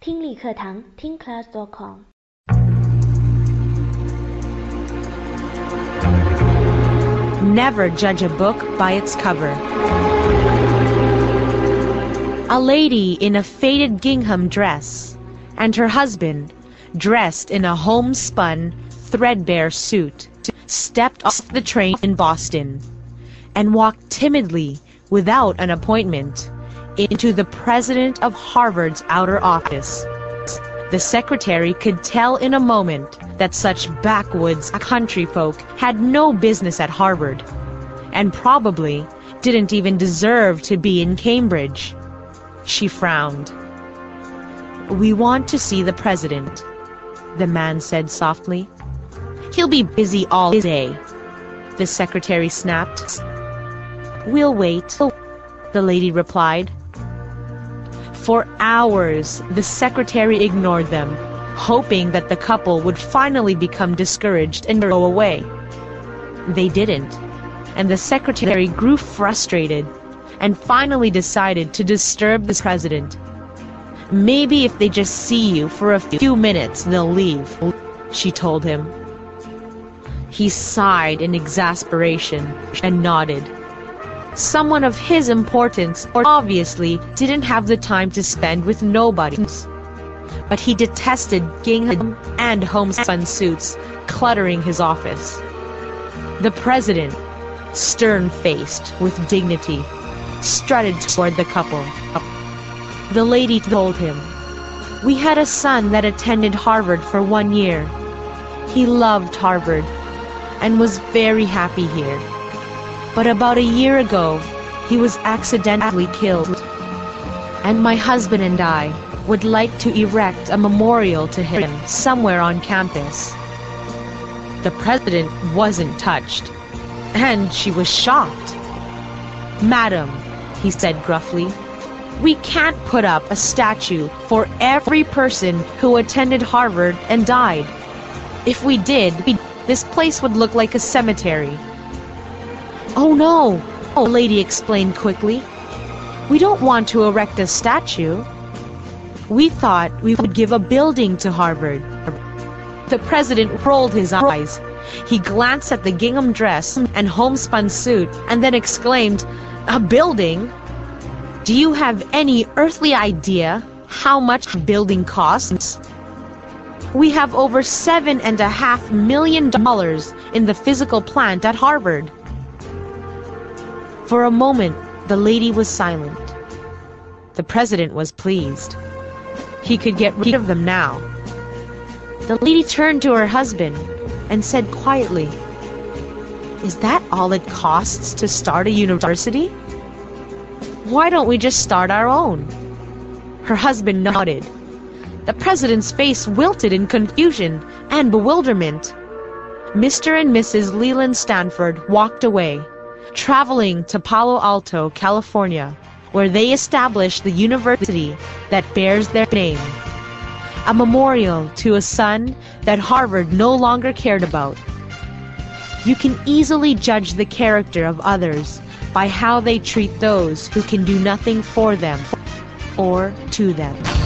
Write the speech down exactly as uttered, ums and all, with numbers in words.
听力课堂听 class dot com。 Never judge a book by its cover. A lady in a faded gingham dress, and her husband, dressed in a homespun, threadbare suit, stepped off the train in Boston and walked timidly, without an appointment, into the president of Harvard's outer office. The secretary could tell in a moment that such backwoods country folk had no business at Harvard, and probably didn't even deserve to be in Cambridge. She frowned. "We want to see the president," the man said softly. "He'll be busy all day," the secretary snapped. "We'll wait," the lady replied. For hours, the secretary ignored them, hoping that the couple would finally become discouraged and go away. They didn't, and the secretary grew frustrated and finally decided to disturb the president. "Maybe if they just see you for a few minutes, they'll leave," she told him. He sighed in exasperation and nodded. Someone of his importance obviously didn't have the time to spend with nobodies. But he detested gingham and homespun suits cluttering his office. The president, stern-faced with dignity, strutted toward the couple. The lady told him, "We had a son that attended Harvard for one year. He loved Harvard and was very happy here. But about a year ago, he was accidentally killed. And my husband and I would like to erect a memorial to him somewhere on campus." The president wasn't touched, and she was shocked. "Madam," he said gruffly, "we can't put up a statue for every person who attended Harvard and died. If we did, this place would look like a cemetery." "Oh no," the lady explained quickly. "We don't want to erect a statue. We thought we would give a building to Harvard." The president rolled his eyes. He glanced at the gingham dress and homespun suit and then exclaimed, "A building? Do you have any earthly idea how much a building costs? We have over seven and a half million dollars in the physical plant at Harvard." For a moment, the lady was silent. The president was pleased. He could get rid of them now. The lady turned to her husband and said quietly, "Is that all it costs to start a university? Why don't we just start our own?" Her husband nodded. The president's face wilted in confusion and bewilderment. Mister and Missus Leland Stanford walked away, traveling to Palo Alto, California, where they established the university that bears their name, a memorial to a son that Harvard no longer cared about. You can easily judge the character of others by how they treat those who can do nothing for them or to them.